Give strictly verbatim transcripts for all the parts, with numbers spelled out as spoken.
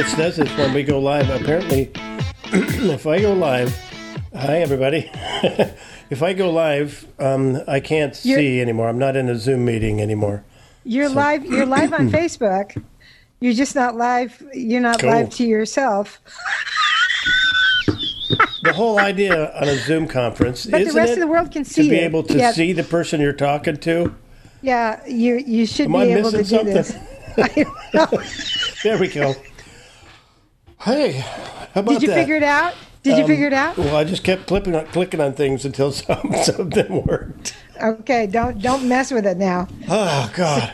it says this when we go live. Apparently, if I go live, hi everybody. If I go live, um, I can't You're, see anymore. I'm not in a Zoom meeting anymore. You're So. live. You're live on Facebook. You're just not live. You're not Cool. live to yourself. The whole idea on a Zoom conference, but isn't the rest it, of the world can see to be it. able to yeah. see the person you're talking to. Yeah, you you should Am be I able to missing do something? this. I don't know. There we go. Hey, how about Did you that? figure it out? Did you Um, figure it out? Well, I just kept clicking on, clicking on things until some, something worked. Okay, don't don't mess with it now. Oh God!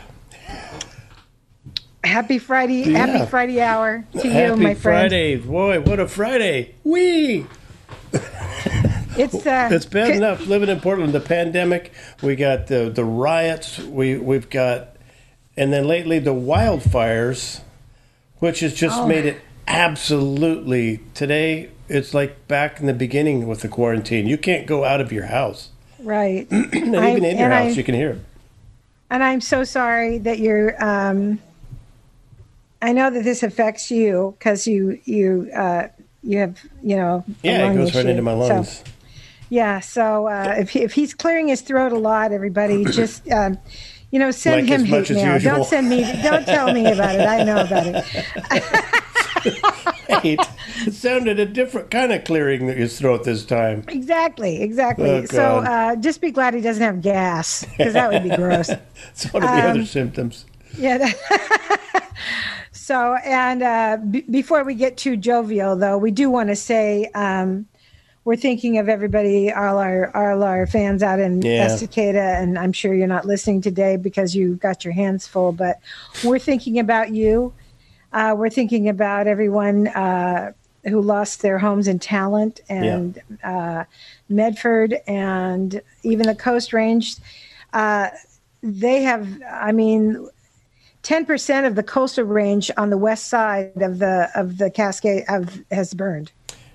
Happy Friday, Yeah. happy Friday hour to you, Happy my friend. Friday, boy! What a Friday! Wee! It's uh, It's bad c- enough living in Portland. The pandemic, we got the the riots. We we've got, and then lately the wildfires, which has just Oh. made it absolutely. Today it's like back in the beginning with the quarantine. You can't go out of your house, right. and even I'm- in your and house I- you can hear it. And I'm so sorry that you're. Um, I know that this affects you because you you uh, you have you know. a Yeah, it lung goes right issue. into my So, lungs. yeah, so uh, if he, if he's clearing his throat a lot, everybody just. Um, you know, send Like him as much hate as mail. usual. Don't send me. Don't tell me about it. I know about it. Hate. It sounded a different kind of clearing that his throat this time. Exactly, exactly. Oh, so God. uh, just be glad he doesn't have gas, because that would be gross. It's one of the Um, other symptoms. Yeah. that- so, and uh, b- before we get too jovial, though, we do want to say um, we're thinking of everybody, all our all our fans out in Yeah. Estacada, and I'm sure you're not listening today because you got your hands full, but we're thinking about you. Uh, we're thinking about everyone uh, who lost their homes in Talent and uh, Medford and even the Coast Range. Uh, they have, I mean, ten percent of the coastal range on the west side of the of the Cascade of, has burned.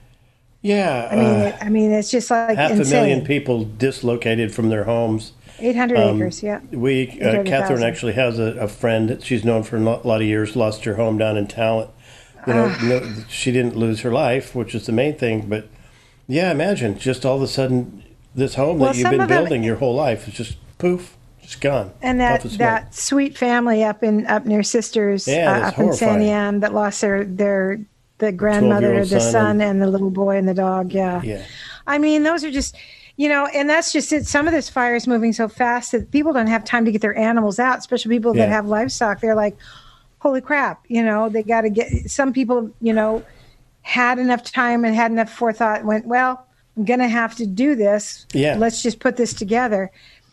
Yeah. I mean, uh, it, I mean, it's just like half insane. a million people dislocated from their homes. eight hundred Um, acres, yeah. We, uh, eight hundred Catherine thousand. actually has a, a friend that she's known for a lo- lot of years, lost her home down in Talent. You know, Ah. no, she didn't lose her life, which is the main thing. But yeah, imagine just all of a sudden this home Well, that you've some been of them- building your whole life is just poof, just gone. And that, Puff of smoke. that sweet family up in up near Sisters, Yeah, uh, that's up in San horrifying. Ian, that lost their their the grandmother, twelve-year-old the son son, and- and, the little boy and the dog. Yeah. Yeah. I mean, those are just, you know, and that's just it. Some of this fire is moving so fast that people don't have time to get their animals out, especially people that Yeah. have livestock. They're like, holy crap, you know, they got to get, some people, you know, had enough time and had enough forethought and went, well, I'm going to have to do this. Yeah. Let's just put this together.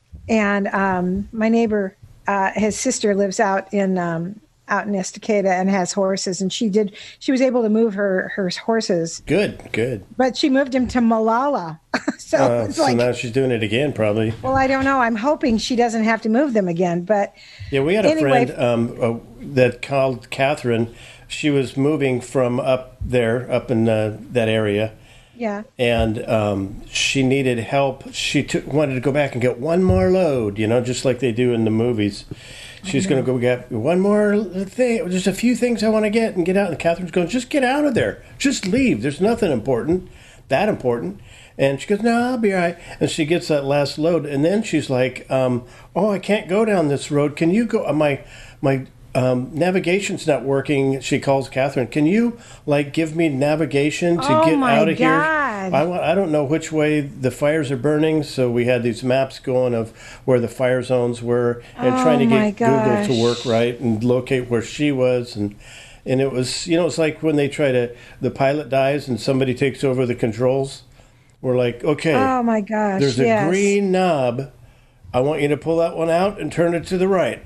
And um, my neighbor, uh, his sister lives out in, um, out in Estacada and has horses, and she did, she was able to move her, her horses, Good, good. but she moved him to Malala. so Uh, it's so like, now she's doing it again, probably. well, I don't know. I'm hoping she doesn't have to move them again. But Yeah, we had a Anyway. friend um, uh, that called Catherine. She was moving from up there, up in uh, that area, yeah, and um, she needed help. She took, wanted to go back and get one more load, you know, just like they do in the movies. She's going to go get one more thing, just a few things I want to get and get out. And Catherine's going, just get out of there. Just leave. There's nothing important, that important. And she goes, no, I'll be all right. And she gets that last load. And then she's like, um, oh, I can't go down this road. Can you go? uh, My, my um, navigation's not working. She calls Catherine. Can you, like, give me navigation to Oh, get my out of here? God. I, wa- I don't know which way the fires are burning. So we had these maps going of where the fire zones were and Oh, trying to my get Google gosh. to work right and locate where she was. And and it was, you know, it's like when they try to, the pilot dies and somebody takes over the controls. We're like, okay, oh my gosh, there's a yes. green knob. I want you to pull that one out and turn it to the right.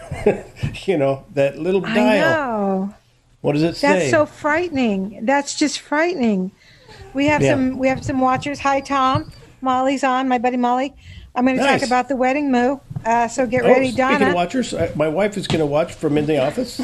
You know, that little I dial. know. What does it say? That's so frightening. That's just frightening. We have Yeah. some. We have some watchers. Hi, Tom. Molly's on. My buddy Molly. I'm going to Nice. talk about the wedding moo. Uh, so get Oh, ready, speaking Donna. of watchers, I, my wife is going to watch from in the office.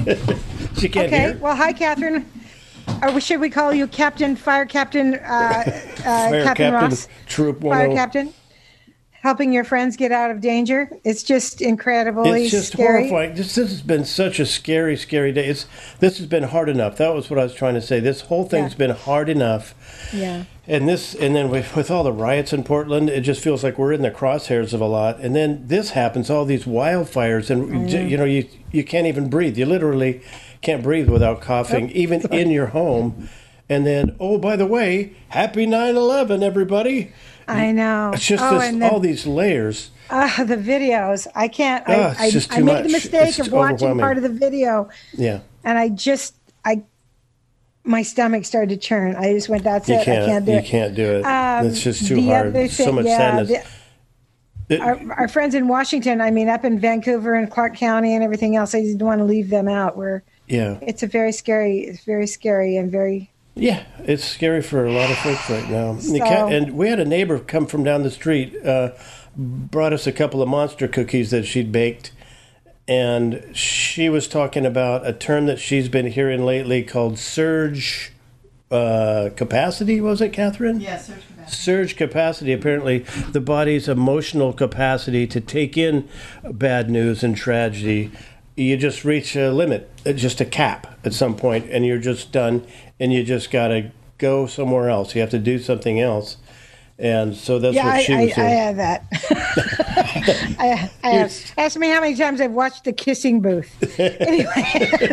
She can't Okay. hear. Well, hi, Catherine. Or we- should we call you Captain Fire Captain uh, uh, Fire Captain, Captain Ross? Troop Fire one oh. Captain. helping your friends get out of danger. It's just incredibly It's just scary. horrifying. This, this has been such a scary, scary day. It's this has been hard enough. That was what I was trying to say. This whole thing's Yeah. been hard enough. Yeah. And this, and then with, with all the riots in Portland, it just feels like we're in the crosshairs of a lot. And then this happens, all these wildfires, and Mm. you know, you you can't even breathe. You literally can't breathe without coughing, even in your home. And then, oh, by the way, happy nine eleven, everybody. I know. It's just oh, this, and the, all these layers. uh, the videos. I can't. Ah, I, it's I, just I too made much. the mistake It's of watching overwhelming. part of the video, Yeah. and I just, I, my stomach started to churn. I just went, that's You it. can't, I can't do you it. can't do it. Um, it's just too the hard. other So thing- much yeah, sadness. the- It- our, our friends in Washington, I mean, up in Vancouver and Clark County and everything else, I didn't want to leave them out. Where yeah. it's a very scary, it's very scary and very. Yeah, it's scary for a lot of folks right now. And the So- cat- and we had a neighbor come from down the street, uh, brought us a couple of monster cookies that she'd baked, and she was talking about a term that she's been hearing lately called surge uh, capacity. Was it, Catherine? Yeah, surge capacity. Surge capacity. Apparently, the body's emotional capacity to take in bad news and tragedy. You just reach a limit, uh, just a cap at some point, and you're just done, and you just got to go somewhere else. You have to do something else. And so that's Yeah, what I, she I, was I saying. have that. I, I have. Ask me how many times I've watched The Kissing Booth. Anyway,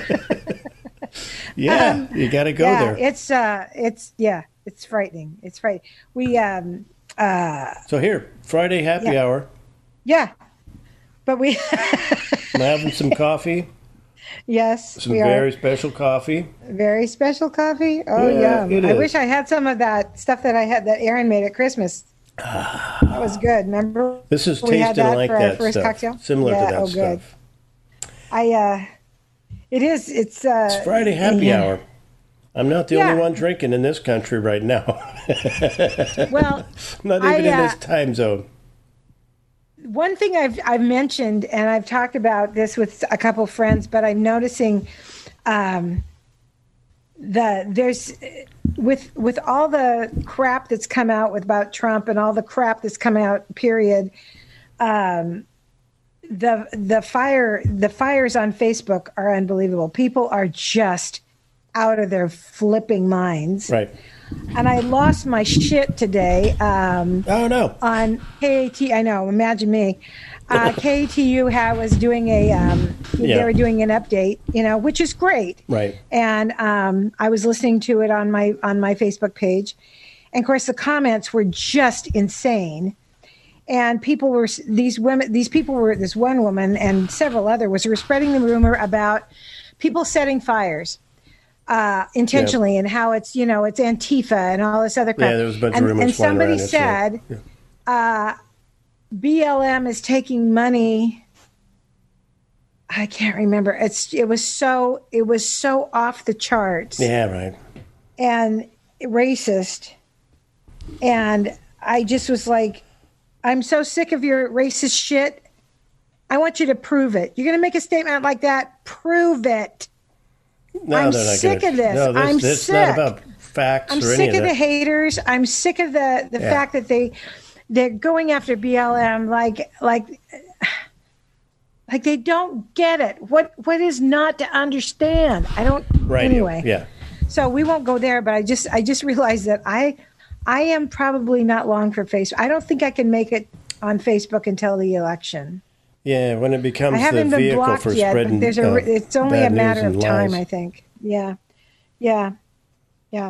Yeah, you got to go yeah, there. it's uh, it's yeah, it's frightening. It's frightening. We um, uh, So here, Friday happy Yeah. hour. yeah, but we I'm having some coffee, yes, some we very are special coffee. very special coffee. Oh Yeah, yeah, it I is. wish I had some of that stuff that I had that Aaron made at Christmas. That was good. Remember? This is we had tasting that like for our that first stuff, cocktail? similar Yeah, to that oh, good. stuff. I uh, it is. It's uh, It's Friday happy yeah. hour. I'm not the Yeah. only one drinking in this country right now. Well, Not I, even in uh, this time zone. one thing I've I've mentioned, and I've talked about this with a couple friends, but I'm noticing um, the there's with with all the crap that's come out with about Trump and all the crap that's come out. Period. Um, the the fire the fires on Facebook are unbelievable. People are just out of their flipping minds. Right. And I lost my shit today. Um, Oh, no. on K A T, I know, imagine me. Uh, K A T U had, was doing a, um, Yeah. they were doing an update, you know, which is great. Right. And um, I was listening to it on my on my Facebook page, and of course the comments were just insane. And people were these women, these people were this one woman and several other was were spreading the rumor about people setting fires. Uh, intentionally, and how it's, you know, it's Antifa and all this other crap. Yeah, there was a bunch of and, rumors and flying somebody around yesterday. said uh, B L M is taking money. I can't remember. It's it was so it was so off the charts Yeah, right. and racist, and I just was like, I'm so sick of your racist shit. I want you to prove it. You're going to make a statement like that. Prove it. No, I'm they're not sick gonna, of this. No, this, I'm this sick. not about facts I'm or any sick of of the that. haters. I'm sick of the the Yeah. fact that they they're going after B L M like like like they don't get it. What what is not to understand? I don't. Right. Anyway, Yeah. so we won't go there. But I just I just realized that I I am probably not long for Facebook. I don't think I can make it on Facebook until the election. Yeah, when it becomes I the haven't been vehicle blocked for yet, spreading but there's a uh, it's only bad a news matter of and time. lies. I think. Yeah, yeah, yeah.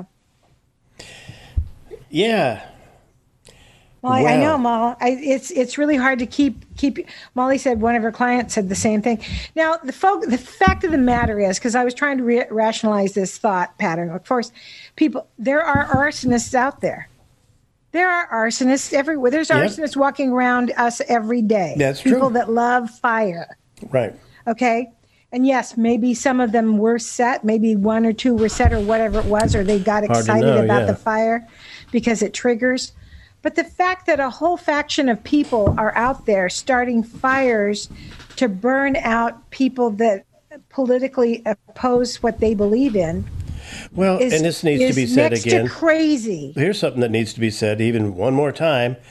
Yeah. Well, I, I Wow. know, Molly. I, it's it's really hard to keep keep. Molly said one of her clients said the same thing. Now, the folk, the fact of the matter is, because I was trying to re- rationalize this thought pattern. Of course, people, there are arsonists out there. There are arsonists everywhere. There's Yep. arsonists walking around us every day. That's true. People that love fire. Right. Okay. And yes, maybe some of them were set. Maybe one or two were set, or whatever it was, or they got Hard to excited know, about yeah. the fire because it triggers. But the fact that a whole faction of people are out there starting fires to burn out people that politically oppose what they believe in Well, is, and this needs is to be said next again. to crazy. Here's something that needs to be said even one more time.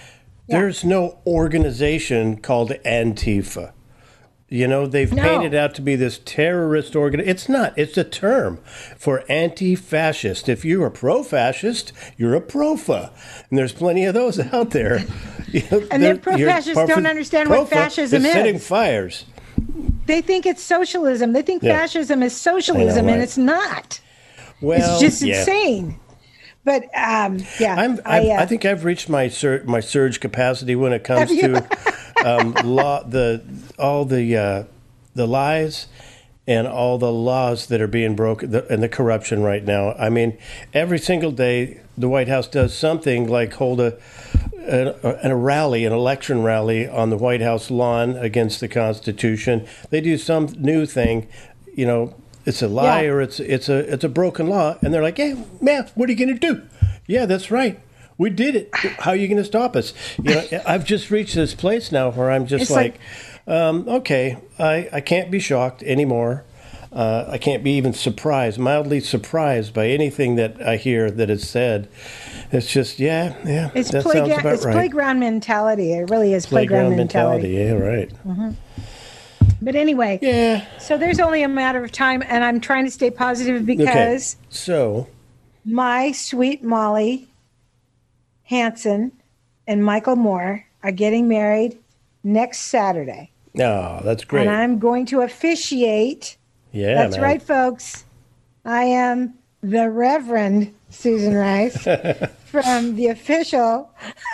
Yeah. There's no organization called Antifa. You know, they've No. painted out to be this terrorist organ. It's not. It's a term for anti-fascist. If you're a pro-fascist, you're a profa. And there's plenty of those out there. You know, And they're- then pro-fascists you're- don't understand what profa fascism is. is. Setting fires. They think it's socialism. They think Yeah. fascism is socialism, right. and it's not. Well, It's just yeah. insane. But um, yeah, I'm, I, I, uh, I think I've reached my sur- my surge capacity when it comes Have you? to um, law, the all the uh, the lies and all the laws that are being broken the, and the corruption right now. I mean, every single day the White House does something like hold a a, a rally, an election rally on the White House lawn against the Constitution. They do some new thing, you know. It's a lie Yeah. or it's it's a it's a broken law, and they're like, "Hey, man, what are you going to do?" Yeah, that's right. We did it. How are you going to stop us? You know, I've just reached this place now where I'm just It's like, like- um, okay, I, I can't be shocked anymore. Uh, I can't be even surprised, mildly surprised by anything that I hear that is said. It's just, yeah, yeah, it's, that playga- sounds about it's right. playground mentality. It really is playground, Playground mentality. mentality. Yeah, right. But anyway, Yeah. so there's only a matter of time, and I'm trying to stay positive Okay. because So, my sweet Molly Hanson and Michael Moore are getting married next Saturday. oh, that's great. And I'm going to officiate. Yeah, That's man. right, folks. I am the Reverend Susan Rice from the official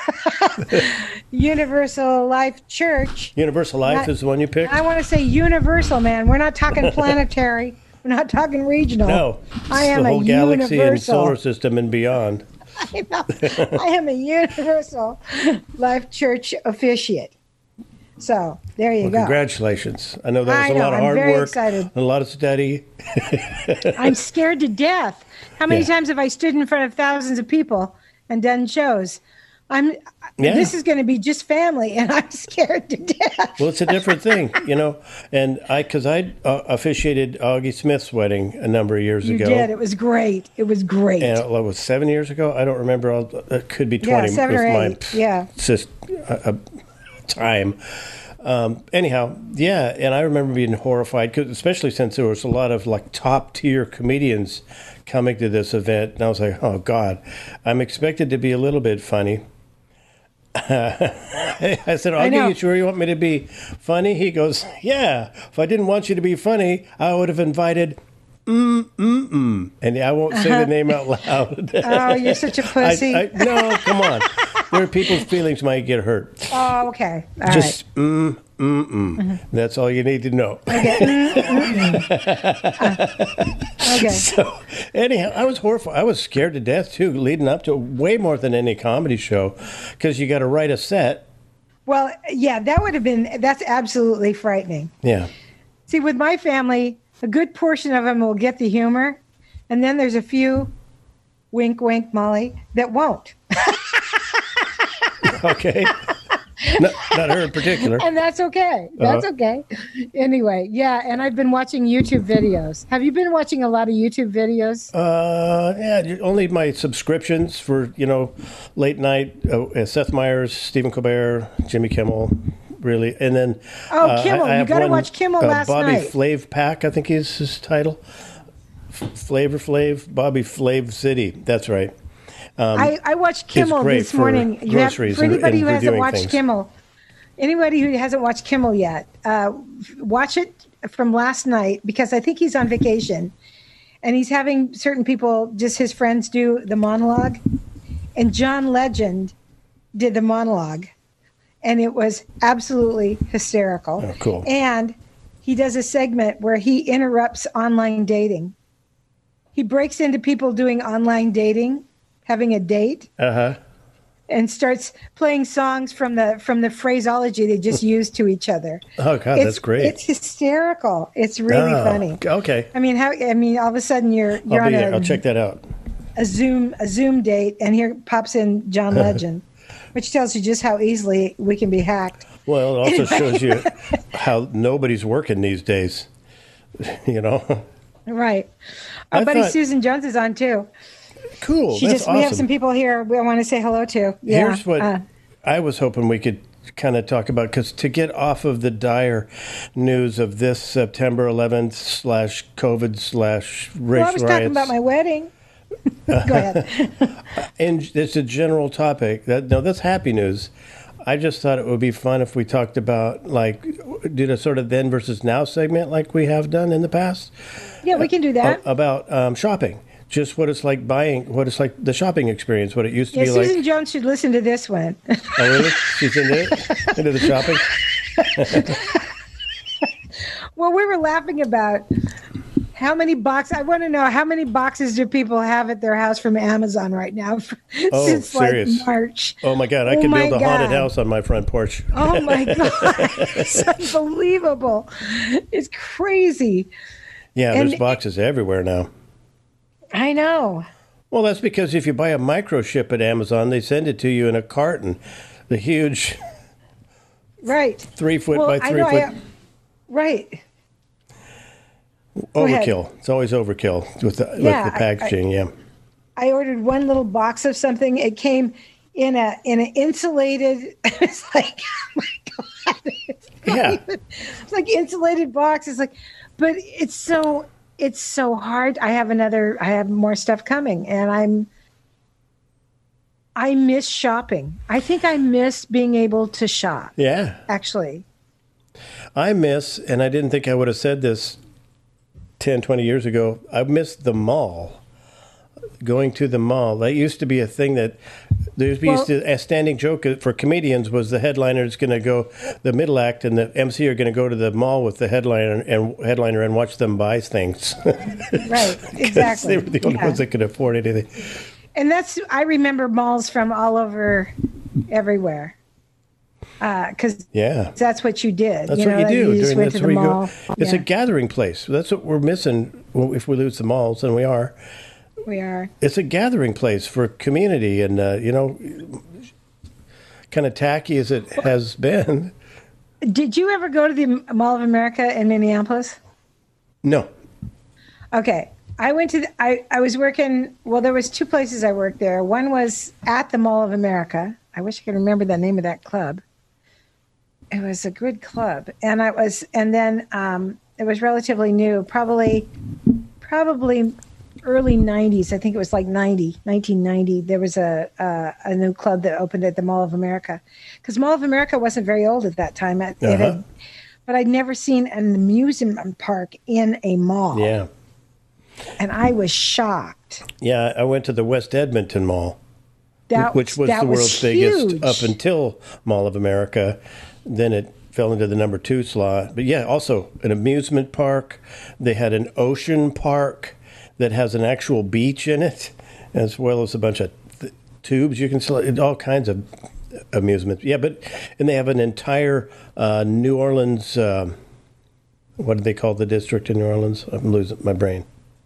Universal Life Church. Universal Life Not- is the one you picked. I want to say universal, man. We're not talking planetary. We're not talking regional. No, I it's am the whole a galaxy and universal. solar system and beyond. I know. I am a Universal Life Church officiate. So there you Well, go. congratulations. I know that was I a know, lot of I'm hard very work excited. and a lot of study. I'm scared to death. How many Yeah. times have I stood in front of thousands of people and done shows? I'm. Yeah. This is going to be just family, and I'm scared to death. Well, it's a different thing, you know. And I, because I uh, officiated Augie Smith's wedding a number of years You ago. did. It was great. It was great. And it was seven years ago. I don't remember. I'll- It could be Yeah, twenty. seven with or my eight. Yeah. Just uh, uh, time. Um, anyhow, yeah, and I remember being horrified, 'cause especially since there was a lot of like top tier comedians coming to this event, and I was like, oh God, I'm expected to be a little bit funny. I said, I Augie, know. you sure you want me to be funny? He goes, yeah. If I didn't want you to be funny, I would have invited. Mm, mm, mm. And I won't say the name out loud. Oh, you're such a pussy. I, I, no, come on. There are people's feelings might get hurt. oh, okay. All right. Just mm, mm, mm. That's all you need to know. Okay. Mm, mm, mm. Uh, okay. So, anyhow, I was horrified. I was scared to death too, leading up to way more than any comedy show, because you got to write a set. Well, yeah, that would have been. That's absolutely frightening. Yeah. See, with my family, a good portion of them will get the humor, and then there's a few, wink, wink, Molly, that won't. Okay. not, not her in particular. And that's okay. That's Uh-huh. okay. Anyway, yeah, and I've been watching YouTube videos. Have you been watching a lot of YouTube videos? Uh, yeah, only my subscriptions for, you know, late night, uh, Seth Meyers, Stephen Colbert, Jimmy Kimmel, really. And then. Oh, uh, Kimmel. I, I You have gotta one, watch Kimmel uh, last Bobby night. Flav Pack, I think is his title. F- Flavor Flav, Bobby Flav City. That's right. I, I watched Kimmel great this for morning. You have, groceries for and- anybody and who hasn't reviewing watched things. Kimmel, anybody who hasn't watched Kimmel yet, uh, watch it from last night because I think he's on vacation, and he's having certain people, just his friends, do the monologue, and John Legend did the monologue, and it was absolutely hysterical. Oh, cool. And he does a segment where he interrupts online dating. He breaks into people doing online dating, having a date, Uh huh. and starts playing songs from the from the phraseology they just use to each other. Oh, God, It's- that's great. It's hysterical. It's really Oh, funny. Okay. I mean, how? I mean, all of a sudden you're you're I'll on be there. a, I'll check that out. a Zoom a Zoom date, and here pops in John Legend, which tells you just how easily we can be hacked. Well, it also shows you how nobody's working these days. You know? Right. Our I buddy thought- Susan Jones is on too. Cool. She That's just awesome. we have some people here we want to say hello to. Yeah. Here's what uh, I was hoping we could kind of talk about, because to get off of the dire news of this September eleventh slash COVID slash race Well, I was riots. talking about my wedding. Go ahead. And it's a general topic. That no, that's happy news. I just thought it would be fun if we talked about, like, did a sort of then versus now segment like we have done in the past. Yeah, we can do that. Uh, about um, shopping. Just what it's like buying, what it's like the shopping experience, what it used to Yeah, be Susan like. Jones should listen to this one. Oh, really? She's into it? Into the shopping? Well, we were laughing about how many boxes. I want to know how many boxes do people have at their house from Amazon right now Oh, since serious? like March. Oh, my God. I Oh could my build a haunted God. house on my front porch. Oh my God, it's unbelievable! It's crazy. Yeah, And- there's boxes everywhere now. I know. Well, that's because if you buy a microchip at Amazon, they send it to you in a carton. The huge Right. three foot Well, by I three know. foot I, right. Go ahead. overkill. It's always overkill with the, Yeah, with the I- packaging. yeah. I ordered one little box of something. It came in a in an insulated. It's like, oh my God. It's not Yeah. even- it's like insulated box. It's like, but it's so it's so hard. I have another. I have more stuff coming, and I'm. I miss shopping. I think I miss being able to shop. Yeah. Actually, I miss, and I didn't think I would have said this ten, twenty years ago, I miss the mall. Going to the mall. That used to be a thing that there used Well- to, a standing joke for comedians was the headliner is going to go, the middle act and the M C are going to go to the mall with the headliner and headliner and watch them buy things. right? Exactly. They were the only Yeah. ones that could afford anything. And that's, I remember malls from all over, everywhere. Because Yeah. that's what you did. That's you what know, you like do. You just During, went that's to the where you mall. go. It's Yeah, a gathering place. That's what we're missing if we lose the malls, and we are. we are. It's a gathering place for community, and uh, you know, kind of tacky as it has been. Did you ever go to the Mall of America in Minneapolis? No. Okay. I went to, the, I, I was working, well, there was two places I worked there. One was at the Mall of America. I wish I could remember the name of that club. It was a good club. And I was, and then um, it was relatively new, probably, probably early nineties. I think it was like ninety, nineteen ninety. There was a, a, a new club that opened at the Mall of America. Because Mall of America wasn't very old at that time. It, it Uh-huh. had, but I'd never seen an amusement park in a mall. Yeah. And I was shocked. Yeah, I went to the West Edmonton Mall, That, which was that the world's huge. biggest up until Mall of America. Then it fell into the number two slot. But yeah, also an amusement park. They had an ocean park that has an actual beach in it, as well as a bunch of th- tubes you can select, all kinds of amusements. Yeah, but and they have an entire uh, New Orleans. Um, what do they call the district in New Orleans? I'm losing my brain.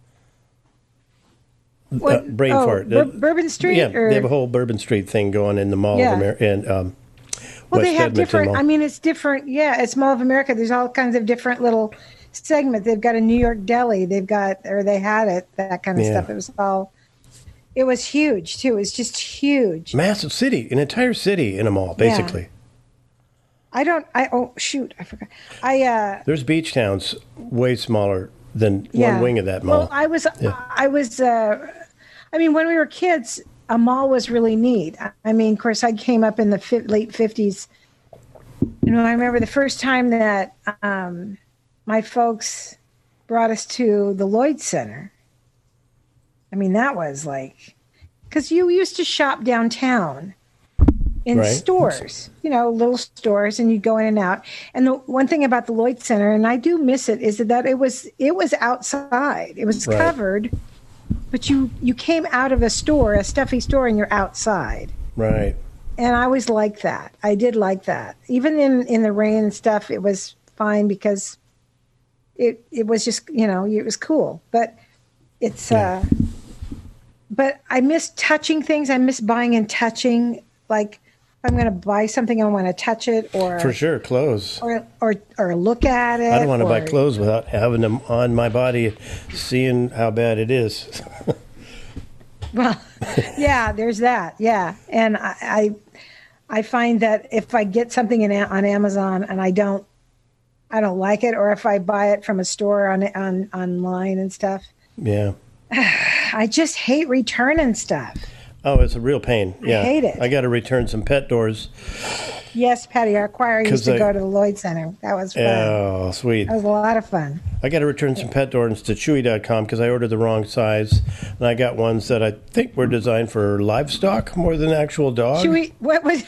What? Uh, brain Oh, fart. Bur- Uh, Bourbon Street? Yeah, or? they have a whole Bourbon Street thing going in the Mall Yeah. of America and um, Well, West they have Edmonton different. Mall. I mean, it's different. Yeah, it's Mall of America. There's all kinds of different little segments. They've got a New York deli. They've got, or they had it. That kind of Yeah. stuff. It was all. It was huge too. It was just huge. Massive city, an entire city in a mall, basically. I don't. I oh shoot, I forgot. I uh. There's beach towns way smaller than Yeah. one wing of that mall. Well, I was. Yeah. I was. uh I mean, when we were kids, a mall was really neat. I mean, of course, I came up in the fi- late fifties. You know, I remember the first time that um, my folks brought us to the Lloyd Center. I mean, that was like, because you used to shop downtown in Right. stores, you know, little stores, and you'd go in and out. And the one thing about the Lloyd Center, and I do miss it, is that it was it was outside. It was Right. covered, but you you came out of a store, a stuffy store, and you're outside. Right. And I always liked that. I did like that. Even in, in the rain and stuff, it was fine because it it was just, you know, it was cool. But it's, Yeah. uh, but I miss touching things. I miss buying and touching. Like, if I'm going to buy something, I want to touch it or, For sure, clothes. or, or, or look at it. I don't want to buy or- clothes without having them on my body, seeing how bad it is. Well, yeah, there's that. Yeah. And I, I, I find that if I get something in, on Amazon and I don't, I don't like it, or if I buy it from a store on on online and stuff, Yeah. I just hate returning stuff. Oh, it's a real pain. Yeah. I hate it. I got to return some pet doors. Yes, Patty, our choir used 'Cause to I- go to the Lloyd Center. That was fun. Oh, sweet. That was a lot of fun. I got to return some pet doors to Chewy dot com because I ordered the wrong size. And I got ones that I think were designed for livestock more than actual dog. Should we? What was?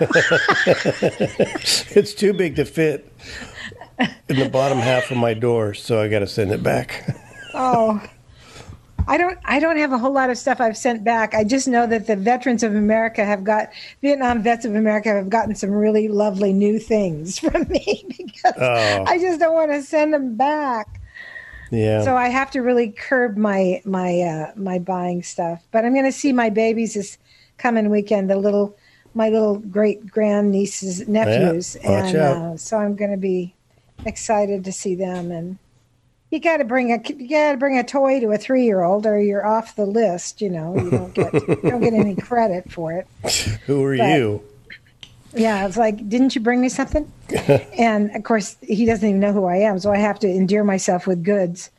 It's too big to fit in the bottom half of my door, so I got to send it back. Oh, I don't. I don't have a whole lot of stuff I've sent back. I just know that the Veterans of America have got Vietnam Vets of America have gotten some really lovely new things from me because Oh. I just don't want to send them back. Yeah. So I have to really curb my my uh, my buying stuff. But I'm going to see my babies this coming weekend. The little my little great grand nieces nephews, Yeah, watch and out. uh, so I'm going to be excited to see them. And you got to bring a you got to bring a toy to a three year old, or you're off the list. You know, you don't get you don't get any credit for it. Who are but- you? Yeah, it's like, didn't you bring me something? And of course, he doesn't even know who I am, so I have to endear myself with goods.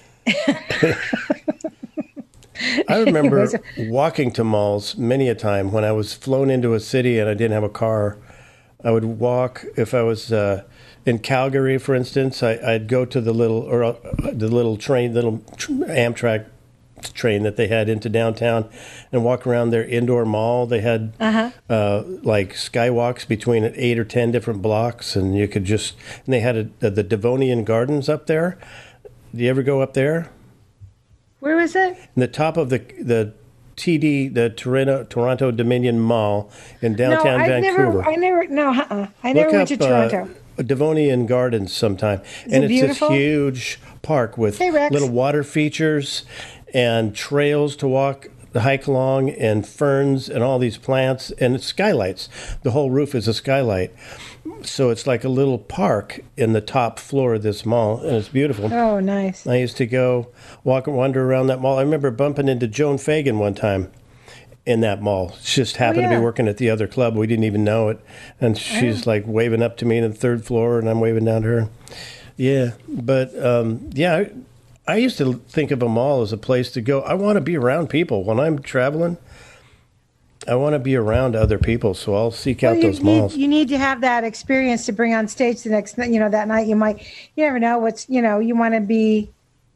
I remember Anyways. walking to malls many a time when I was flown into a city and I didn't have a car. I would walk if I was uh, in Calgary, for instance. I, I'd go to the little or uh, the little train, little tr- Amtrak train that they had into downtown, and walk around their indoor mall. They had Uh-huh. uh, like skywalks between eight or ten different blocks, and you could just. And they had a, the Devonian Gardens up there. Do you ever go up there? Where was it? In the top of the the T D, the Toronto Toronto Dominion Mall in downtown no, I Vancouver. never, I never, no, uh-uh. I never Look went up to Toronto. Uh, Devonian Gardens sometime, Is and it it's beautiful? this huge park with Hey, Rex. little water features and trails to walk, the hike along, and ferns and all these plants and skylights. The whole roof is a skylight, so it's like a little park in the top floor of this mall, and it's beautiful. Oh, nice. I used to go walk and wander around that mall. I remember bumping into Joan Fagan one time in that mall. She just happened to yeah. be working at the other club. We didn't even know it. And she's like waving up to me on the third floor, and I'm waving down to her. Yeah. But um, yeah, I, I used to think of a mall as a place to go. I want to be around people. When I'm traveling, I want to be around other people. So I'll seek out Well, you those malls. need, you need to have that experience to bring on stage the next, you know, that night. You might, you never know what's, you know, you want to be.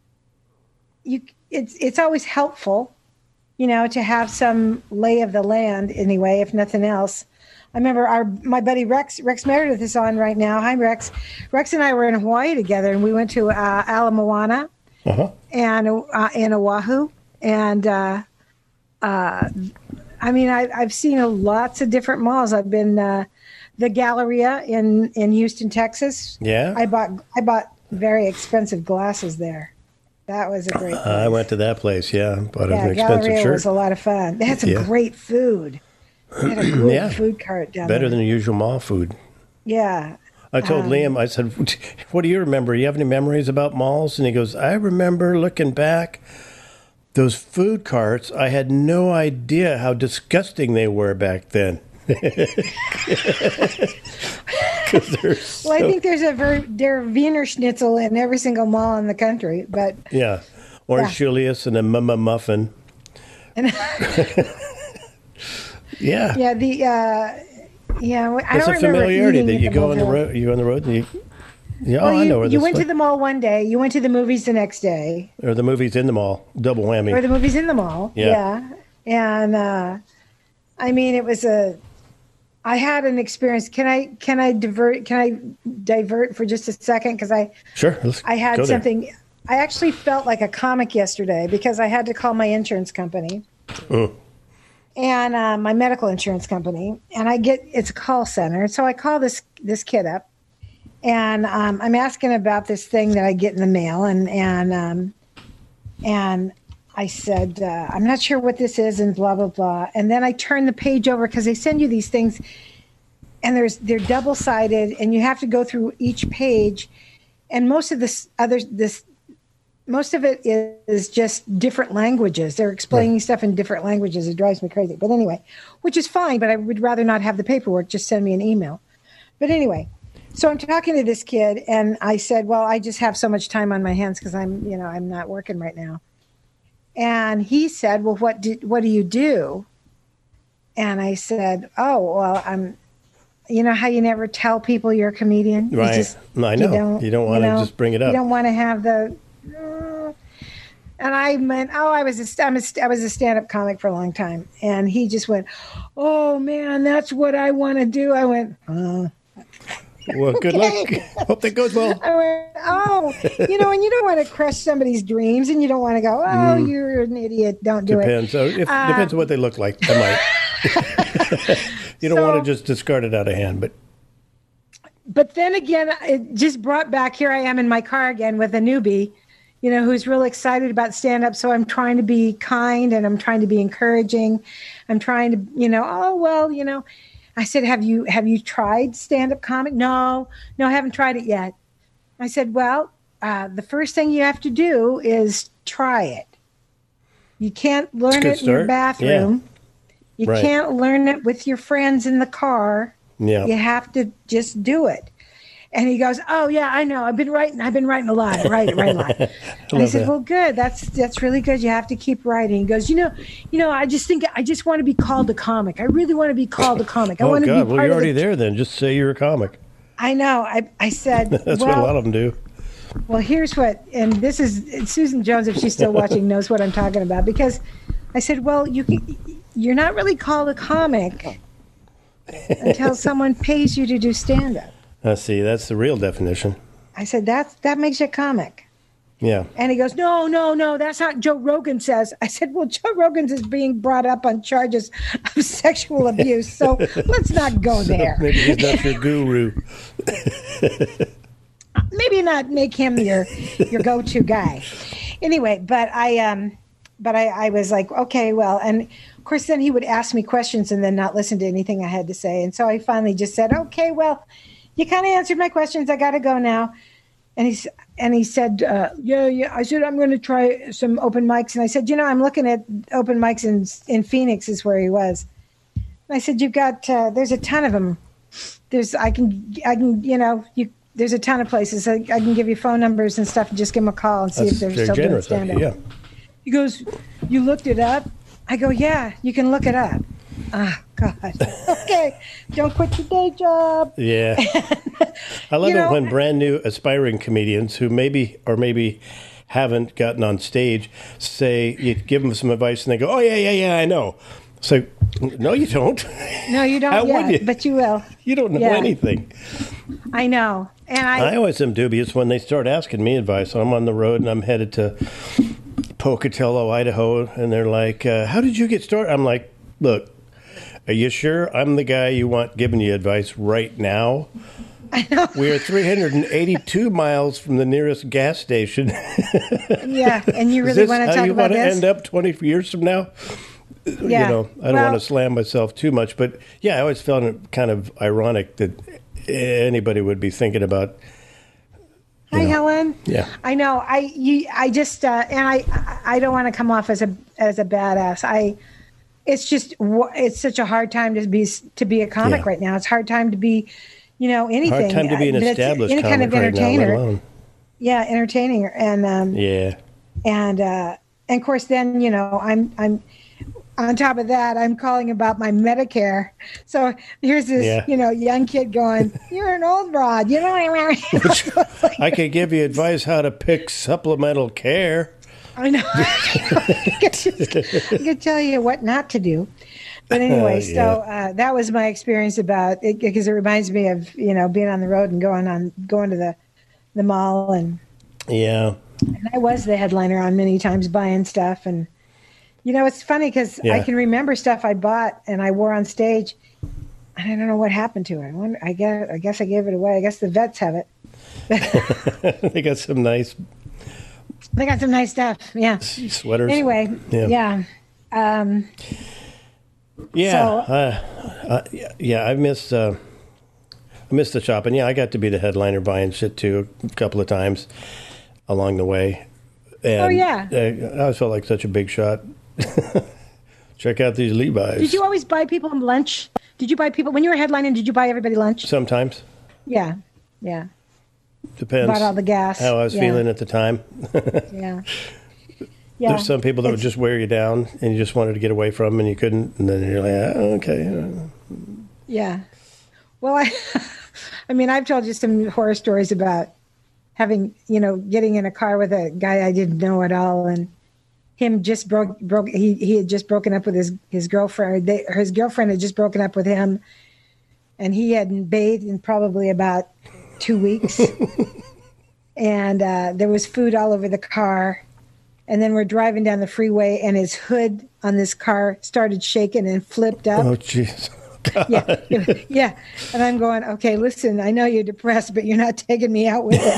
You, it's it's always helpful, you know, to have some lay of the land anyway, if nothing else. I remember our my buddy Rex Rex Meredith is on right now. Hi, Rex. Rex and I were in Hawaii together, and we went to uh, Ala Moana Uh-huh. and uh, in Oahu, and uh, uh, I mean, I, I've seen a, lots of different malls. I've been uh, the Galleria in, in Houston, Texas. Yeah. I bought I bought very expensive glasses there. That was a great place. I went to that place, yeah. Bought yeah, an expensive Galleria shirt. was a lot of fun. They had some Yeah. great food. They had a good Yeah. food cart down Better there. than the usual mall food. Yeah. I told Um, Liam, I said, what do you remember? You have any memories about malls? And he goes, I remember looking back, those food carts, I had no idea how disgusting they were back then. 'Cause they're so, Well, I think there's a ver- der Wiener Schnitzel in every single mall in the country, but yeah. Orange Yeah. Julius and a mama muffin. and, Yeah. yeah, the uh, yeah, I It's don't a remember familiarity eating that at you go on the Mobile. road, you on the road and you, yeah, Well, oh, I you, know where you this went to is. the mall one day. You went to the movies the next day, Or the movies in the mall, double whammy. or the movies in the mall. Yeah. Yeah, and uh, I mean, it was a. I had an experience. Can I can I divert? Can I divert for just a second? Because I Sure. Let's I had go there. something. I actually felt like a comic yesterday because I had to call my insurance company. Mm. And uh, my medical insurance company, and I get it's a call center. So I call this this kid up, and um, I'm asking about this thing that I get in the mail, and and um, and I said uh, I'm not sure what this is, and blah blah blah. And then I turn the page over because they send you these things, and there's they're double sided, and you have to go through each page, and most of this other this most of it is just different languages. They're explaining right. stuff in different languages. It drives me crazy. But anyway, which is fine, but I would rather not have the paperwork. Just send me an email. But anyway, so I'm talking to this kid, and I said, well, I just have so much time on my hands because I'm, you know, I'm not working right now. And he said, well, what do, what do you do? And I said, oh, well, I'm, you know how you never tell people you're a comedian? Right. You just, no, I know. You don't, you don't want to you know, just bring it up. You don't want to have the, uh, and I meant, oh, I was a, I'm a, I was a stand-up comic for a long time. And he just went, oh, man, that's what I want to do. I went, uh. Well, good okay. luck. Hope that goes well. I went, oh, you know, and you don't want to crush somebody's dreams, and you don't want to go, oh, mm. you're an idiot. Don't do depends. it. So if, uh, depends on what they look like. I might. You don't so, want to just discard it out of hand, but. But then again, it just brought back, here I am in my car again with a newbie, you know, who's really excited about stand-up. So I'm trying to be kind, and I'm trying to be encouraging. I'm trying to, you know, oh, well, you know. I said, have you have you tried stand-up comic? No, no, I haven't tried it yet. I said, well, uh, the first thing you have to do is try it. You can't learn it in start. your bathroom. Yeah. You right. can't learn it with your friends in the car. Yeah. You have to just do it. And he goes, oh, yeah, I know. I've been writing. I've been writing a lot. I write, write a lot. And I said, that. well, good. That's that's really good. You have to keep writing. He goes, you know, you know, I just think I just want to be called a comic. I really want to be called a comic. I oh, want to God. be part well, you're of already the... there then. Just say you're a comic. I know. I, I said, That's well, what a lot of them do. Well, here's what, and this is, Susan Jones, if she's still watching, knows what I'm talking about. Because I said, well, you can, you're not really called a comic until someone pays you to do stand-up. I see. That's the real definition. I said, that's, that makes you a comic. Yeah. And he goes, no, no, no, that's not Joe Rogan says. I said, well, Joe Rogan is being brought up on charges of sexual abuse, so let's not go so there. Maybe he's not your guru. Maybe not make him your your go-to guy. Anyway, but I um, but I, I was like, okay, well, and of course then he would ask me questions and then not listen to anything I had to say. And so I finally just said, okay, well, you kind of answered my questions. I got to go now. And he, and he said, uh, yeah, yeah. I said, I'm going to try some open mics. And I said, you know, I'm looking at open mics in, in Phoenix is where he was. And I said, you've got, uh, there's a ton of them. There's, I can, I can, you know, you, there's a ton of places. I, I can give you phone numbers and stuff and just give them a call and see That's if they're very still doing generous, stand-up. yeah. He goes, you looked it up? I go, yeah, you can look it up. Ah, God. Okay, don't quit your day job. Yeah. I love You it know- when brand new aspiring comedians who maybe or maybe haven't gotten on stage say, you give them some advice and they go, oh, yeah, yeah, yeah, I know. So, no, you don't. No, you don't How yet, would you? but you will. You don't know Yeah. anything. I know. And I, I always am dubious when they start asking me advice. I'm on the road and I'm headed to Pocatello, Idaho, and they're like, uh, how did you get started? I'm like, look, are you sure I'm the guy you want giving you advice right now? I know. We are three hundred eighty-two miles from the nearest gas station. Yeah, and you Is really this want to how talk you about want to this? end up twenty years from now? Yeah. You know, I don't Well- want to slam myself too much, but yeah, I always found it kind of ironic that anybody would be thinking about. Hi, know. Helen. Yeah. I know. I you. I just uh, and I. I don't want to come off as a as a badass. I. It's just. It's such a hard time to be to be a comic Yeah. right now. It's a hard time to be, you know, anything. Hard time to be an uh, that's established any kind comic of right now, entertainer. let alone. Yeah, entertaining, and um, Yeah. and uh, and of course, then you know, I'm I'm. On top of that, I'm calling about my Medicare. So here's this, Yeah. you know, young kid going, "You're an old broad," you know. I could give you advice how to pick supplemental care. I know. I could tell you what not to do. But anyway, Uh, so yeah. uh, that was my experience about it because it reminds me of, you know, being on the road and going on going to the the mall and, Yeah. and I was the headliner on many times buying stuff. And you know, it's funny because I Yeah. can remember stuff I bought and I wore on stage. And I don't know what happened to it. I, wonder, I guess I guess I gave it away. I guess the vets have it. They got some nice They got some nice stuff. Yeah. sweaters. Anyway, Yeah. yeah. Um, Yeah, So- uh, uh, yeah, I miss uh, I miss the shop, and yeah, I got to be the headliner buying shit too a couple of times along the way. And Oh, yeah. I, I always felt like such a big shot. Check out these Levi's. Did you always buy people lunch? Did you buy people when you were headlining? Did you buy everybody lunch? Sometimes. Yeah, yeah. Depends. Bought all the gas. How I was yeah. feeling at the time. Yeah. Yeah. There's some people that would It's- just wear you down, and you just wanted to get away from them, and you couldn't. And then you're like, oh, okay. Yeah. Well, I, I mean, I've told you some horror stories about having, you know, getting in a car with a guy I didn't know at all, and him just broke broke. He he had just broken up with his his girlfriend. They, his girlfriend had just broken up with him, and he hadn't bathed in probably about two weeks. And uh, there was food all over the car. And then we're driving down the freeway, and his hood on this car started shaking and flipped up. Oh, jeez. Yeah, yeah. And I'm going, okay, listen, I know you're depressed, but you're not taking me out with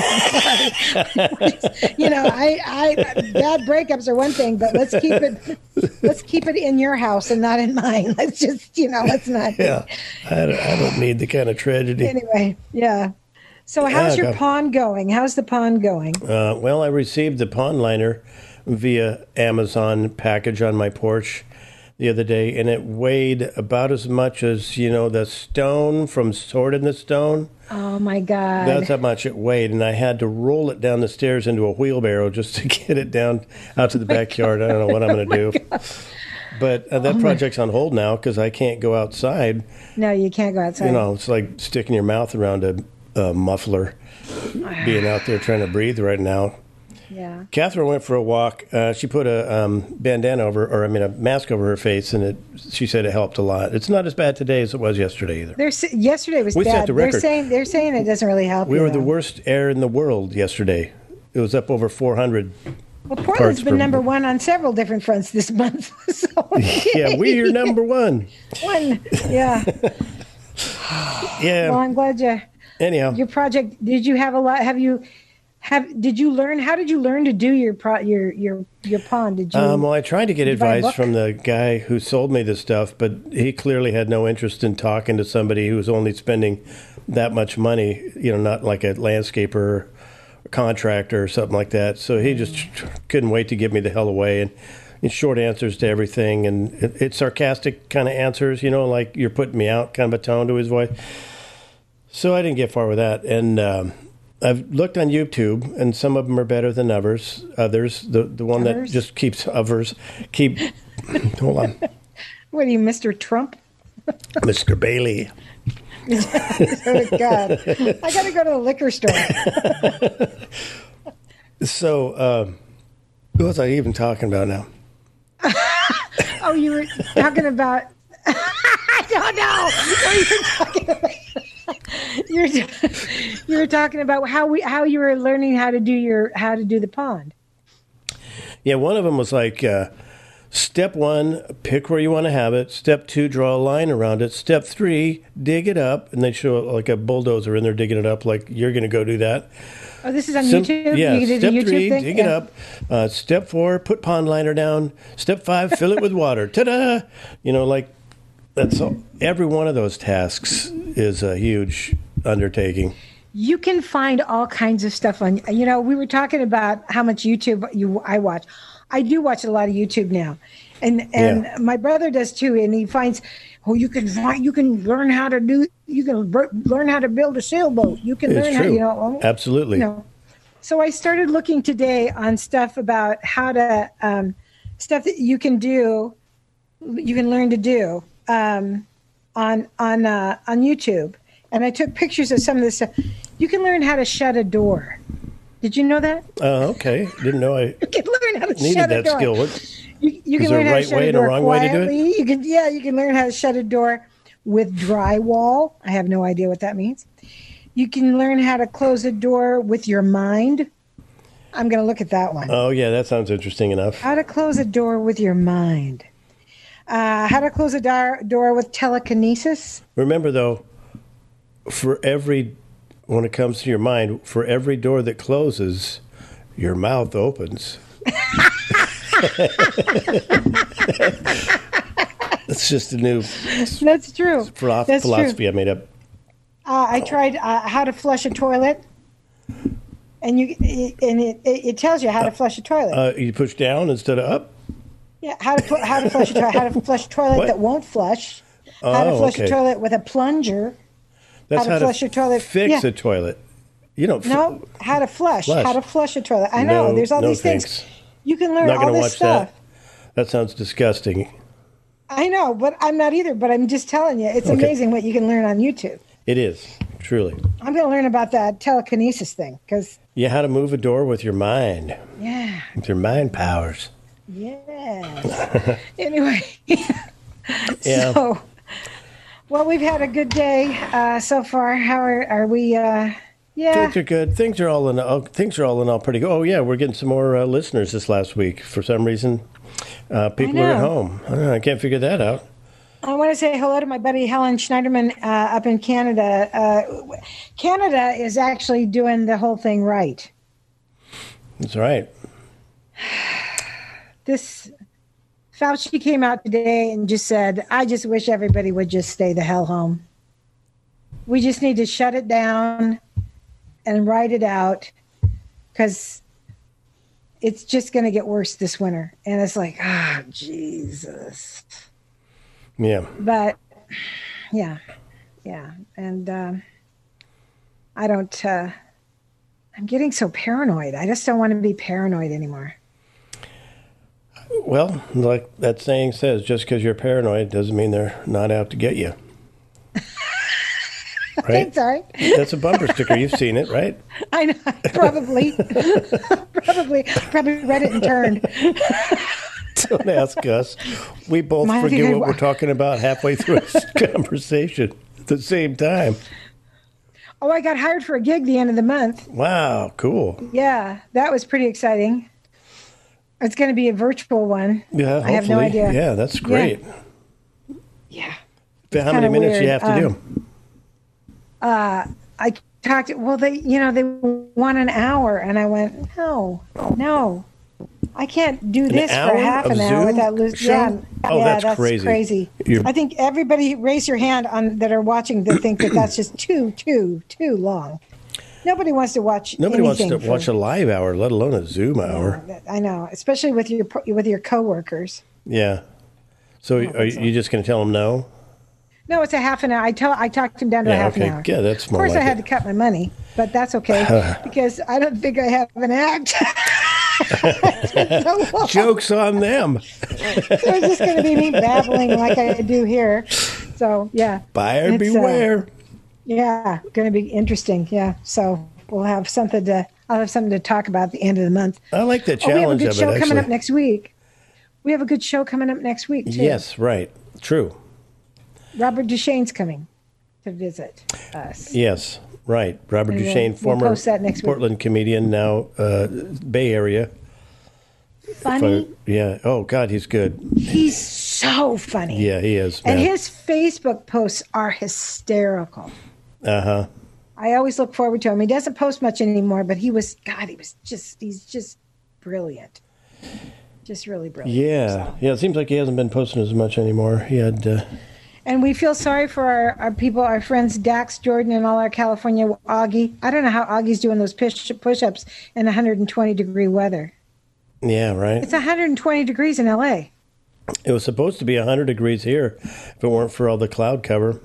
it. You know, I, I, bad breakups are one thing, but let's keep it, let's keep it in your house and not in mine. Let's just, you know, let's not. Yeah, I don't, I don't need the kind of tragedy. Anyway, yeah. So how's Yeah, your go- pond going? How's the pond going? Uh, well, I received the pond liner via Amazon package on my porch the other day, and it weighed about as much as, you know, the stone from Sword in the Stone. Oh my God. That's how much it weighed, and I had to roll it down the stairs into a wheelbarrow just to get it down out to the backyard. I don't know what I'm going to do. But uh, that project's on hold now because I can't go outside. No, you can't go outside. You know, it's like sticking your mouth around a, a muffler, being out there trying to breathe right now. Yeah. Catherine went for a walk. Uh, she put a um, bandana over, or I mean, a mask over her face, and it. She said it helped a lot. It's not as bad today as it was yesterday either. They're, s- yesterday was We set bad. the They're record. saying they're saying it doesn't really help. We you, were the though. worst air in the world yesterday. It was up over four hundred. Well, Portland's parts been per- number one on several different fronts this month. So, Yeah, we're number one. one. Yeah. Yeah. Well, I'm glad you. Anyhow, Your project. Did you have a lot? Have you? Have did you learn? How did you learn to do your pro, your your your pond? Did you? um, well, I tried to get you buy a advice book? from the guy who sold me this stuff, but he clearly had no interest in talking to somebody who was only spending that much money. You know, not like a landscaper, or a contractor, or something like that. So he just couldn't wait to give me the hell away, and, and short answers to everything, and it, it's sarcastic kind of answers. You know, like you're putting me out, kind of a tone to his voice. So I didn't get far with that, and. Um, I've looked on YouTube, and some of them are better than others. Others, the the one Others? that just keeps others, keep. Hold on, What are you, Mister Trump? Mister Bailey. Oh God! I got to go to the liquor store. So, um, what was I even talking about now? Oh, you were talking about. I don't know. What you were talking about. You're you were talking about how we how you were learning how to do your how to do the pond. Yeah, one of them was like, uh, step one, pick where you want to have it. Step two, draw a line around it. Step three, dig it up, and they show like a bulldozer in there digging it up, like you're going to go do that. Oh, this is on Sim- YouTube. Yeah, You did a step YouTube three, thing? dig Yeah. it up. Uh, step four, put pond liner down. Step five, fill it with water. Ta-da! You know, like that's all. Every one of those tasks is a huge undertaking. You can find all kinds of stuff on. You know, we were talking about how much YouTube you I watch. I do watch a lot of YouTube now, and and Yeah. my brother does too. And he finds, oh, you can find, you can learn how to do, you can bur- learn how to build a sailboat. You can It's learn how, true. you know, oh, Absolutely. you know. So I started looking today on stuff about how to um, stuff that you can do, you can learn to do um, on on uh, on YouTube. And I took pictures of some of this stuff. You can learn how to shut a door. Did you know that? Uh, okay. Didn't know I You can learn how to needed shut a that door. skill. What? You, you Is can there learn a how right to shut way a and a door wrong way to do it? quietly. You can, yeah, you can learn how to shut a door with drywall. I have no idea what that means. You can learn how to close a door with your mind. I'm going to look at that one. Oh, yeah, that sounds interesting enough. How to close a door with your mind. Uh, how to close a door, door with telekinesis. Remember, though, for every, when it comes to your mind, for every door that closes, your mouth opens. It's just a new That's true. philo- That's philosophy true. I made up. Uh, I tried uh, how to flush a toilet. and you and it, it, it tells you how to flush a toilet. Uh, you push down instead of up? Yeah, how to put how to flush a toilet, how to flush a toilet What? that won't flush, Oh, how to flush okay. a toilet with a plunger. That's how to flush a toilet. fix Yeah. a toilet. You don't. f- No, how to flush, Flush. how to flush a toilet. I know. No, There's all no these thanks. things. You can learn Not all going to this watch stuff. that. That sounds disgusting. I know, but I'm not either. But I'm just telling you, it's Okay. amazing what you can learn on YouTube. It is, truly. I'm going to learn about that telekinesis thing because, Yeah, how to move a door with your mind, yeah, with your mind powers. yeah. Anyway, Yeah. so, well, we've had a good day uh, so far. How are, are we? Uh, yeah. Things are good. Things are all in all. Things are all in all pretty good. Oh yeah, we're getting some more uh, listeners this last week. For some reason, uh, people are at know. home. I, don't know, I can't figure that out. I want to say hello to my buddy Helen Schneiderman uh, up in Canada. Uh, Canada is actually doing the whole thing right. That's right. This Fauci came out today and just said, I just wish everybody would just stay the hell home. We just need to shut it down and write it out because it's just going to get worse this winter. And it's like, ah, Jesus. Yeah. But yeah, yeah. And um, I don't, uh, I'm getting so paranoid. I just don't want to be paranoid anymore. Well, like that saying says, just because you're paranoid doesn't mean they're not out to get you. Right? Sorry. That's a bumper sticker. You've seen it, right? I know, probably, probably, probably read it and turned. Don't ask us. We both My forget dear- what we're talking about halfway through a conversation at the same time. Oh, I got hired for a gig the end of the month. Wow, cool. Yeah, that was pretty exciting. It's going to be a virtual one. Yeah, I have no hopefully. idea. Yeah, that's great. Yeah. But how many kinda minutes do you weird. have to Um, do? I talked, well, they, you know, they want an hour. And I went, no, no. I can't do this for hour half of an hour Zoom without losing. show? Yeah, Oh, yeah, that's crazy. crazy. You're- I think everybody raise your hand on that are watching that think that that's just too, too, too long. Nobody wants to watch. Nobody wants to anything for- watch a live hour, let alone a Zoom hour. I know, especially with your with your coworkers. Yeah. So are you just going to tell them no? No, it's a half an hour. I tell I talked him down to a Yeah, half okay. an hour. Yeah, that's Of more course, like I had it. to cut my money, but that's okay because I don't think I have an act. So long. Joke's on them. So it's just going to be me babbling like I do here. So yeah, Buyer It's, uh, beware. yeah, going to be interesting. Yeah, so we'll have something to. I'll have something to talk about at the end of the month. I like the Oh, we have a challenge good of it, show coming up actually. next week. We have a good show coming up next week too. Yes, right. True. Robert Duchesne's coming to visit us. Yes, right. Robert We will- Duchesne, we'll former post that next week. Portland comedian, now uh, Bay Area. Funny. Yeah. Oh, God, he's good. He's so funny. Yeah, he is. And man. his Facebook posts are hysterical. Uh-huh. I always look forward to him. He doesn't post much anymore, but he was, God, he was just, he's just brilliant. Just really brilliant. Yeah. So- Yeah, it seems like he hasn't been posting as much anymore. He had... Uh, And we feel sorry for our, our people, our friends, Dax, Jordan, and all our California, Augie. I don't know how Augie's doing those push, push-ups in one hundred twenty degree weather. yeah, right. It's one hundred twenty degrees in L A. It was supposed to be one hundred degrees here if it weren't for all the cloud cover.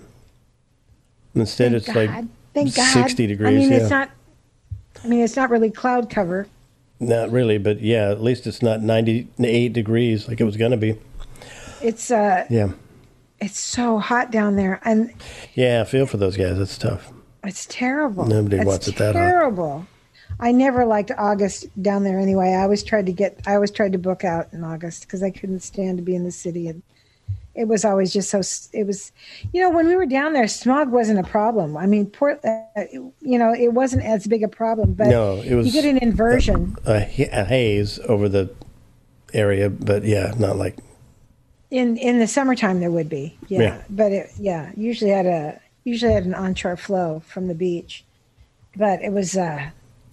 Instead, Thank it's God. like Thank God. sixty degrees. I mean, yeah. it's not, I mean, it's not really cloud cover. Not really, but yeah, at least it's not ninety-eight degrees like it was going to be. It's, uh, Yeah. it's so hot down there. And Yeah, I feel for those guys. It's tough. it's terrible. Nobody it's wants it that hot. terrible. I never liked August down there anyway. I always tried to get, I always tried to book out in August because I couldn't stand to be in the city. And it was always just so, it was, you know, when we were down there, smog wasn't a problem. I mean, Port, uh, you know, it wasn't as big a problem, but No, it was you get an inversion. a, ha- a haze over the area, but yeah, not like In in the summertime, there would be, yeah. Yeah. But it, yeah, usually had a usually had an onshore flow from the beach, but it was uh,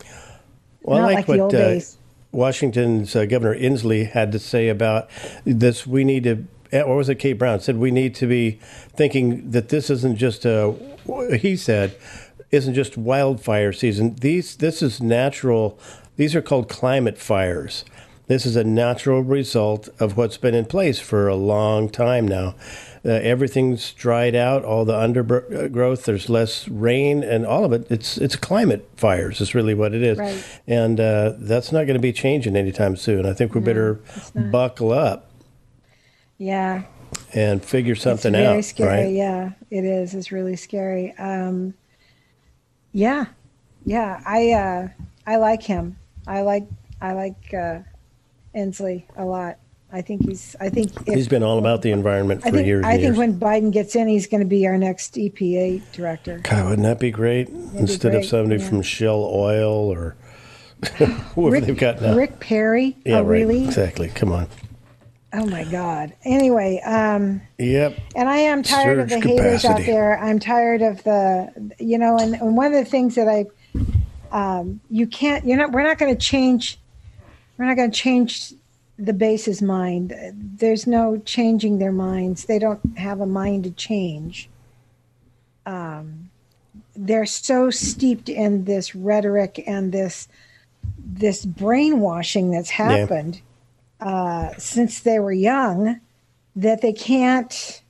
well, not I like, like the what old uh, days. Washington's uh, Governor Inslee had to say about this. We need to, or was it Kate Brown said we need to be thinking that this isn't just a. He said isn't just wildfire season. These this is natural. These are called climate fires. This is a natural result of what's been in place for a long time now. Uh, everything's dried out, all the undergrowth. There's less rain, and all of it. It's it's climate fires. Is really what it is, right. and uh, that's not going to be changing anytime soon. I think we no, better buckle up. Yeah. And figure something it's very out. Scary. Right? Yeah, it is. It's really scary. Um, yeah, yeah. I uh, I like him. I like I like uh, Inslee a lot. I think he's. I think if, he's been all about the environment for I think, years. I and think years. when Biden gets in, he's going to be our next E P A director. God, wouldn't that be great? That'd Instead be of great, somebody yeah. from Shell Oil or whoever Rick, they've got now. Rick Perry. Yeah, oh, right. really? Exactly. Come on. Oh my God. Anyway, um, Yep. and I am tired of the Surge haters out capacity. there. I'm tired of the, you know, and, and one of the things that I, um, you can't, you're not, we're not going to change, we're not going to change the base's mind. There's no changing their minds. They don't have a mind to change. Um, they're so steeped in this rhetoric and this, this brainwashing that's happened. Yeah. Uh, since they were young, that they can't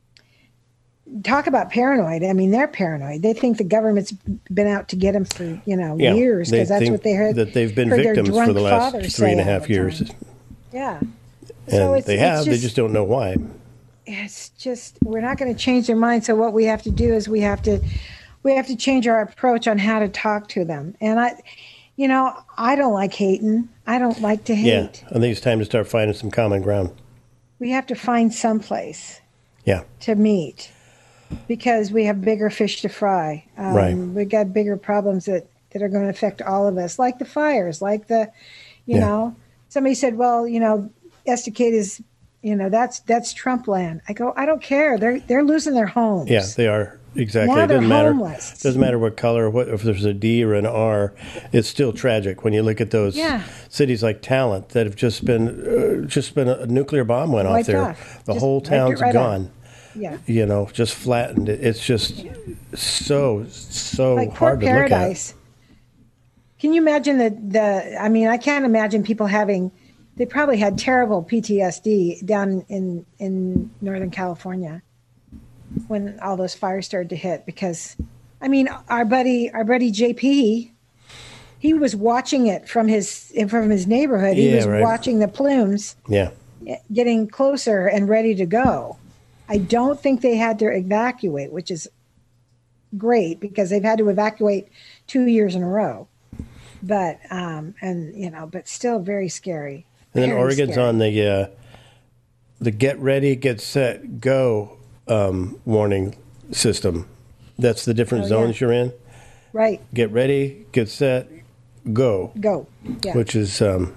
talk about paranoid. I mean, they're paranoid. They think the government's been out to get them for, you know, yeah, years, because that's what they heard. That they've been heard victims for the last three and a half years. Time. Yeah. And so it's, they have, it's just, they just don't know why. It's just, we're not going to change their mind. So what we have to do is we have to, we have to change our approach on how to talk to them. And I, you know, I don't like hating. I don't like to hate. Yeah, I think it's time to start finding some common ground. We have to find some place yeah. to meet, because we have bigger fish to fry. Um, right. We've got bigger problems that, that are going to affect all of us, like the fires, like the, you yeah. know, somebody said, well, you know, Estacade is, you know, that's that's Trump land. I go, I don't care. They're they're losing their homes. Yeah, they are. Exactly. Now it they're doesn't matter. homeless. Doesn't matter what color, what if there's a D or an R. It's still tragic when you look at those yeah. cities like Talent that have just been uh, just been a, a nuclear bomb went Wiped off there. off. The Just whole wiped it town's right gone. off. Yeah. You know, just flattened. It's just yeah. so so like hard Port to Paradise. look at. Can you imagine the the? I mean, I can't imagine people having. They probably had terrible P T S D down in in Northern California when all those fires started to hit, because I mean, our buddy our buddy J P, he was watching it from his from his neighborhood. He Yeah, was right. watching the plumes Yeah. getting closer and ready to go. I don't think they had to evacuate, which is great, because they've had to evacuate two years in a row. But um and you know, but still very scary. And then Very Oregon's scary. on the uh, the get ready, get set, go um, warning system. That's the different Oh, zones yeah. you're in. Right. Get ready, get set, go. Go. Yeah. Which is um,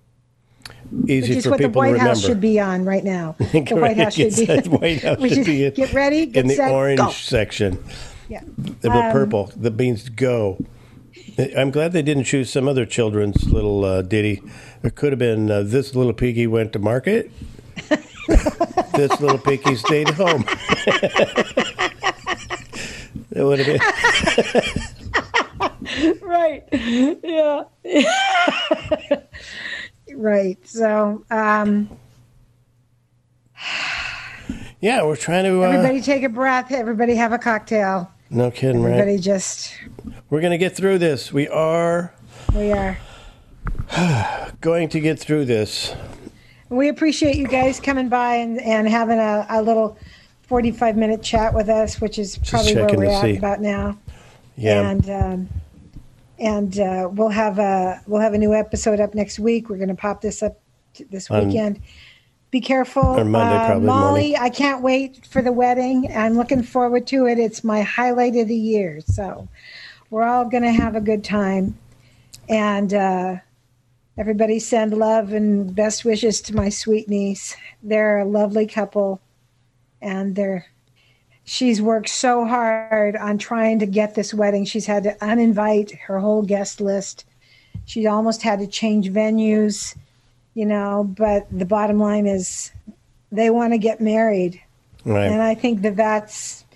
easy Which is for what the people to White remember. House should be on right now. The White House should be. The White House we should should be in, get ready, get in the set, orange go. section. Yeah. The Um, purple, the means go. I'm glad they didn't choose some other children's little uh, ditty. It could have been uh, this little piggy went to market. This little piggy stayed home. It would have been. Right. Yeah. Right. So, um, Yeah, we're trying to. Uh, everybody take a breath. Everybody have a cocktail. no kidding, Everybody right? just, We're going to get through this. We are we are. going to get through this. We appreciate you guys coming by and, and having a, a little forty-five minute chat with us, which is probably where checking we're to at see. about now. Yeah. And um, and uh, we'll have a we'll have a new episode up next week. We're going to pop this up t- this On- weekend. Be careful, Or Monday, Uh, probably Molly. morning. I can't wait for the wedding. I'm looking forward to it. It's my highlight of the year. So we're all going to have a good time. And uh, everybody send love and best wishes to my sweet niece. They're a lovely couple, and they're she's worked so hard on trying to get this wedding. She's had to uninvite her whole guest list. She almost had to change venues, you know, but the bottom line is they want to get married. Right. And I think that that's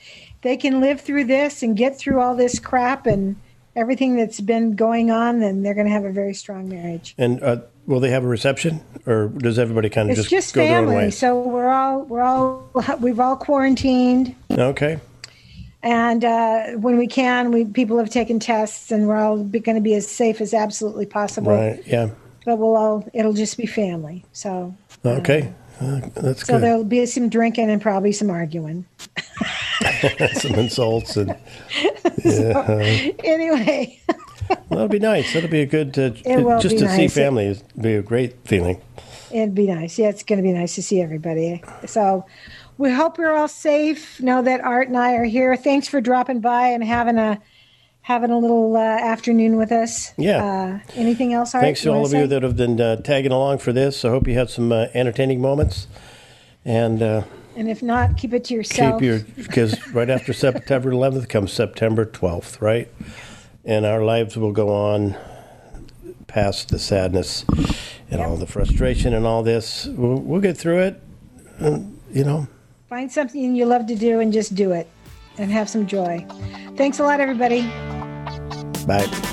they can live through this and get through all this crap and everything that's been going on, then they're going to have a very strong marriage. And uh, will they have a reception, or does everybody kind of It's just, just go their own family. way? So we're all we're all we've all quarantined, Okay. and uh, when we can, we people have taken tests, and we're all going to be as safe as absolutely possible. Right. Yeah. But we'll all it'll just be family. So Okay. Uh, that's so good. there'll be some drinking and probably some arguing. Some insults and yeah. uh, Anyway, well, that'll be nice. That'll be a good. Uh, It will just be to see nice. family is be a great feeling. it'd be nice. Yeah, it's going to be nice to see everybody. So we hope you're all safe. Know that Art and I are here. Thanks for dropping by and having a having a little uh, afternoon with us. Yeah. Uh, anything else, Art? Thanks to you all wanna of you say? that have been uh, tagging along for this. I hope you had some uh, entertaining moments, and uh, And if not, keep it to yourself. keep your because right after September eleventh comes September twelfth, right? And our lives will go on past the sadness and all the frustration and all this. We'll, we'll get through it, and, you know. Find something you love to do and just do it, and have some joy. Thanks a lot, everybody. Bye.